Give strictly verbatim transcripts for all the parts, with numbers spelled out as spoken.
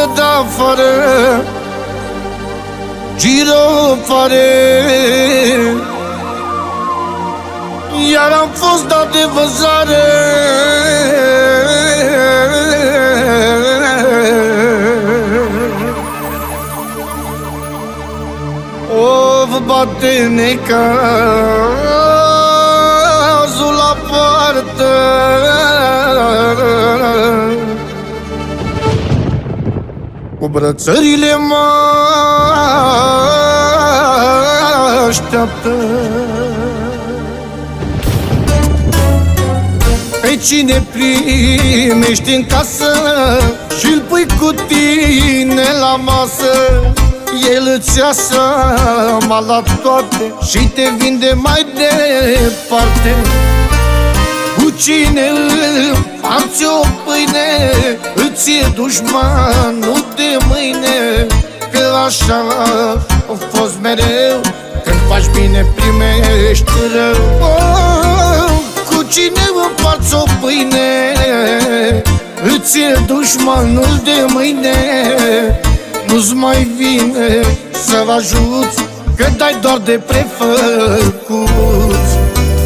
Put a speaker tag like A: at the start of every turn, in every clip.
A: de afară, girofare. Iar am fost dat de vânzare. O, vă bate necazul la poartă, cu brățările mă așteaptă. Pe cine primești în casă și-l pui cu tine la masă, el îți ia seama la toate și te vinde mai departe. Cu cine împarți o pâine, îți e dușmanul de mâine. Că așa a fost mereu, când faci bine primești rău. Oh, cu cine împarți o pâine, îți e dușmanul de mâine. Nu-ți mai vine să vă ajuți, că dai doar de prefăcuți.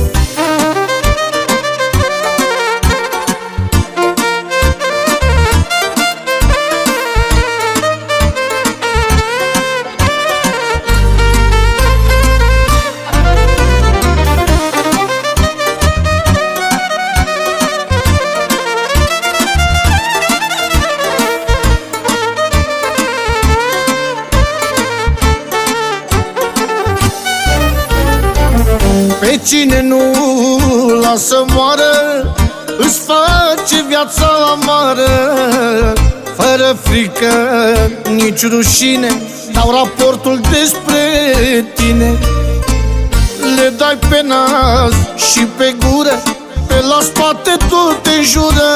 A: Pe cine nu lasă moară, îți face viața amară. Fără frică, nici rușine, dau raportul despre tine. Le dai pe nas și pe gură, pe la spate tot te jură.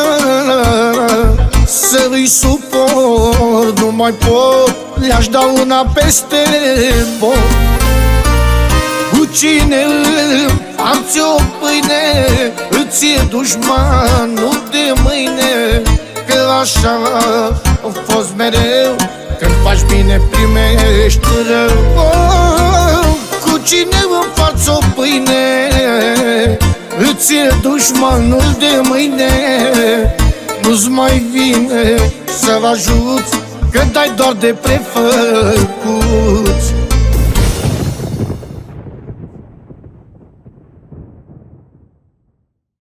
A: Să îi suport, nu mai pot, le-aș da una peste bot. Cu cine împarți o pâine, îți e dușmanul de mâine. Că așa a fost mereu, când faci bine primești rău. Oh, cu cine împarți o pâine, îți e dușmanul de mâine. Nu-ți mai vine să vă ajuți, că dai doar de prefăcuți.